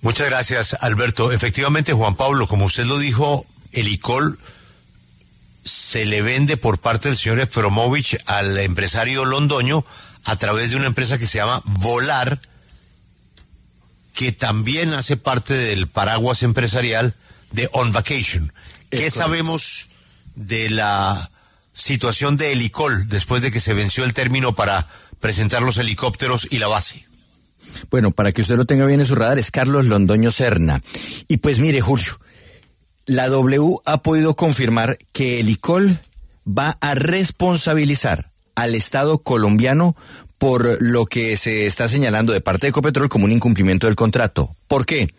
Muchas gracias, Alberto. Efectivamente, Juan Pablo, como usted lo dijo, el ICOL se le vende por parte del señor Efromovich al empresario Londoño a través de una empresa que se llama Volar, que también hace parte del paraguas empresarial de On Vacation. ¿Qué sabemos de la situación de Helicol después de que se venció el término para presentar los helicópteros y la base? Bueno, para que usted lo tenga bien en su radar, es Carlos Londoño Serna. Y pues mire, Julio, la W ha podido confirmar que Helicol va a responsabilizar al Estado colombiano por lo que se está señalando de parte de Ecopetrol como un incumplimiento del contrato. ¿Por qué?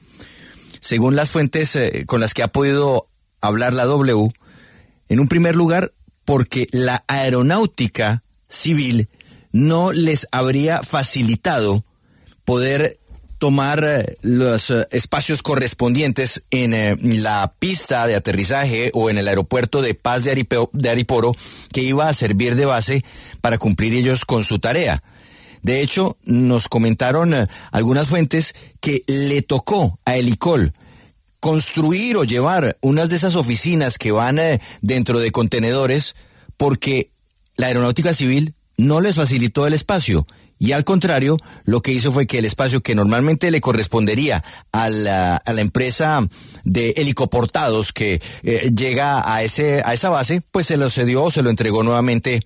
Según las fuentes con las que ha podido hablar la W, en un primer lugar, porque la aeronáutica civil no les habría facilitado poder tomar los espacios correspondientes en la pista de aterrizaje o en el aeropuerto de Paz de Ariporo, que iba a servir de base para cumplir ellos con su tarea. De hecho, nos comentaron algunas fuentes que le tocó a Helicol construir o llevar unas de esas oficinas que van dentro de contenedores porque la aeronáutica civil no les facilitó el espacio. Y al contrario, lo que hizo fue que el espacio que normalmente le correspondería a la empresa de helicoportados que llega a esa base, pues se lo cedió o se lo entregó nuevamente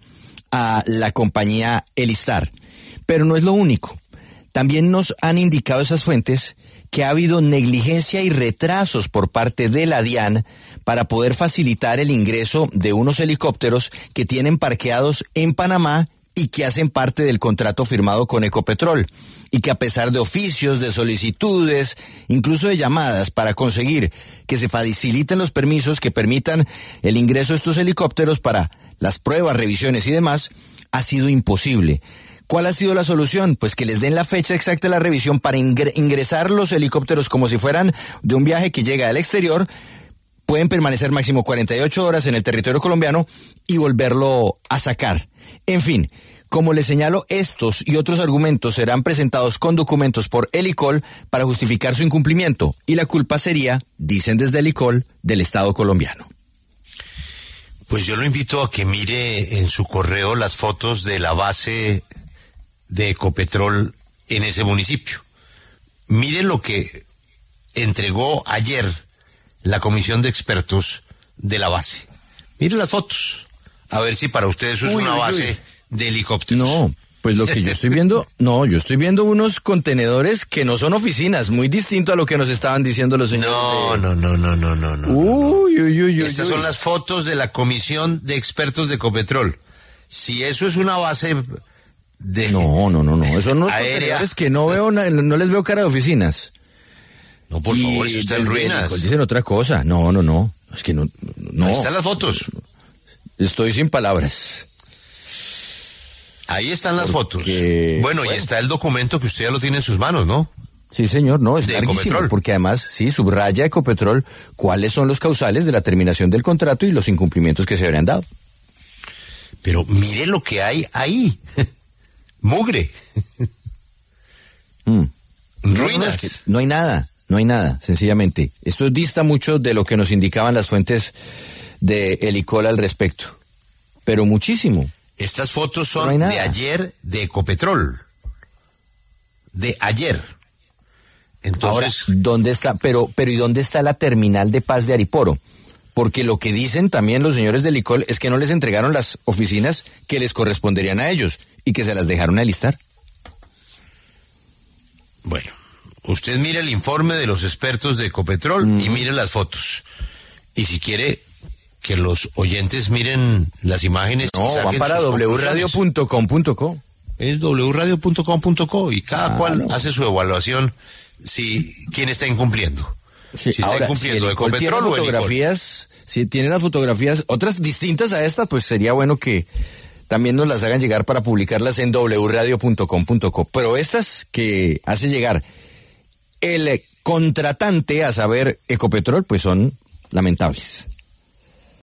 a la compañía Helistar. Pero no es lo único. También nos han indicado esas fuentes que ha habido negligencia y retrasos por parte de la DIAN para poder facilitar el ingreso de unos helicópteros que tienen parqueados en Panamá y que hacen parte del contrato firmado con Ecopetrol, y que a pesar de oficios, de solicitudes, incluso de llamadas para conseguir que se faciliten los permisos que permitan el ingreso de estos helicópteros para las pruebas, revisiones y demás, ha sido imposible. ¿Cuál ha sido la solución? Pues que les den la fecha exacta de la revisión para ingresar los helicópteros como si fueran de un viaje que llega al exterior. Pueden permanecer máximo 48 horas en el territorio colombiano y volverlo a sacar. En fin, como les señalo, estos y otros argumentos serán presentados con documentos por Helicol para justificar su incumplimiento, y la culpa sería, dicen desde Helicol, del Estado colombiano. Pues yo lo invito a que mire en su correo las fotos de la base de Ecopetrol en ese municipio. Mire lo que entregó ayer la comisión de expertos de la base. Mire las fotos. A ver si para ustedes eso es una base de helicópteros. No, pues lo que yo estoy viendo, yo estoy viendo unos contenedores que no son oficinas, muy distinto a lo que nos estaban diciendo los señores. No. Estas son las fotos de la comisión de expertos de Ecopetrol. Si eso es una base de No, esos no son contenedores que no les veo cara de oficinas. No, por favor, eso está en ruinas. Dicen otra cosa. No. Es que no. Ahí están las fotos. Estoy sin palabras. Ahí están las fotos. Bueno, y está el documento que usted ya lo tiene en sus manos, ¿no? Sí, señor, es de larguísimo, Ecopetrol. porque además, sí, subraya Ecopetrol cuáles son los causales de la terminación del contrato y los incumplimientos que se habrían dado. Pero mire lo que hay ahí. Mugre. Ruinas. No hay nada, sencillamente. Esto dista mucho de lo que nos indicaban las fuentes de Helicol al respecto. Pero muchísimo. Estas fotos son de ayer de Ecopetrol. De ayer. Entonces, ahora, ¿dónde está? Pero ¿y dónde está la terminal de Paz de Ariporo? Porque lo que dicen también los señores de Helicol es que no les entregaron las oficinas que les corresponderían a ellos y que se las dejaron alistar. Bueno, usted mire el informe de los expertos de Ecopetrol y mire las fotos. Y si quiere que los oyentes miren las imágenes. No, van para wradio.com.co. Es wradio.com.co y cada cual hace su evaluación quién está incumpliendo. Sí, si está incumpliendo si Ecopetrol o Helicol. Si tiene las fotografías, otras distintas a esta, pues sería bueno que también nos las hagan llegar para publicarlas en wradio.com.co. Pero estas que hace llegar el contratante, a saber Ecopetrol, pues son lamentables.